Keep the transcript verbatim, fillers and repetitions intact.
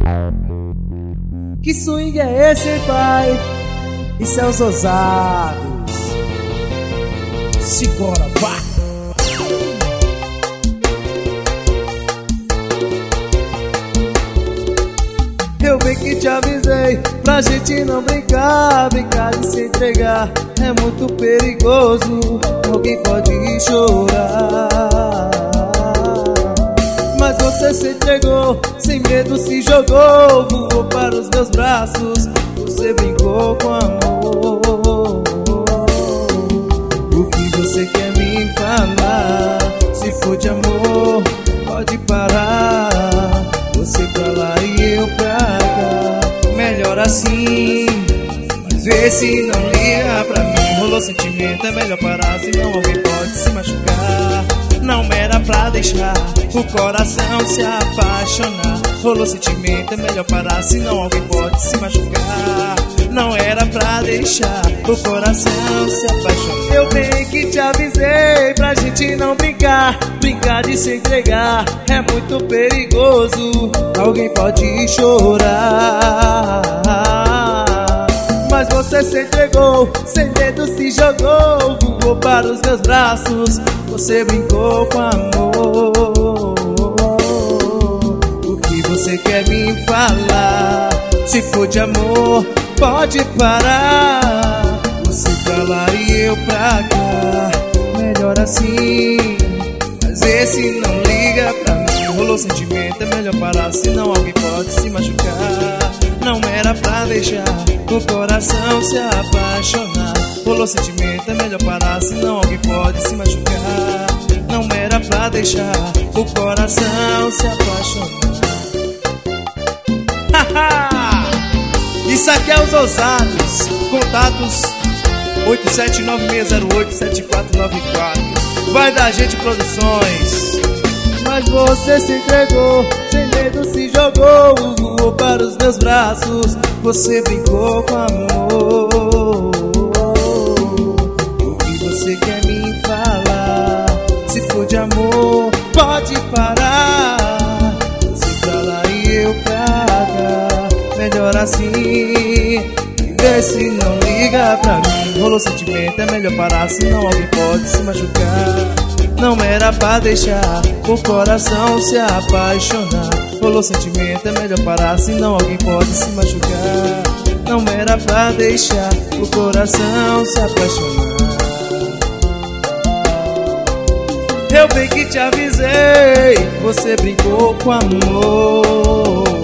Que swing é esse, hein, pai? Isso é os ousados. Segura, vá! Eu bem que te avisei pra gente não brincar. Brincar de se entregar é muito perigoso. Alguém pode chorar, mas você se entregou, sem medo se jogou. Voou para os meus braços, você brincou com amor. O que você quer me falar? Se for de amor, pode parar. Você pra lá e eu pra cá, melhor assim. Mas vê se não liga pra mim. Rolou sentimento, é melhor parar, senão alguém pode se machucar. Não era pra deixar o coração se apaixonar. Rolou sentimento, é melhor parar, senão alguém pode se machucar. Não era pra deixar o coração se apaixonar. Eu bem que te avisei pra gente não brincar. Brincar de se entregar é muito perigoso. Alguém pode chorar, mas você se entregou, sem medo se jogou. Voou para os meus braços, você brincou com amor. O que você quer me falar? Se for de amor, pode parar. Você pra lá e eu pra cá, melhor assim. Mas esse não liga pra mim. Rolou sentimento, é melhor parar, senão alguém pode se machucar. Não era pra deixar o coração se apaixonar. Rolou sentimento, é melhor parar, senão alguém pode se machucar. Não era pra deixar o coração se apaixonar. Haha! Isso aqui é os ousados. Contatos oito sete nove seis zero oito sete quatro nove quatro. Vai da Gente Produções. Mas você se entregou, sem medo se jogou. Voou para os meus braços, você brincou com amor. O que você quer me falar? Se for de amor, pode parar. Você pra lá e eu pra cá, melhor assim. Vê se não liga pra mim. Rolou sentimento, é melhor parar, senão alguém pode se machucar. Não era pra deixar o coração se apaixonar. Rolou sentimento, é melhor parar, senão alguém pode se machucar. Não era pra deixar o coração se apaixonar. Eu bem que te avisei, você brincou com amor.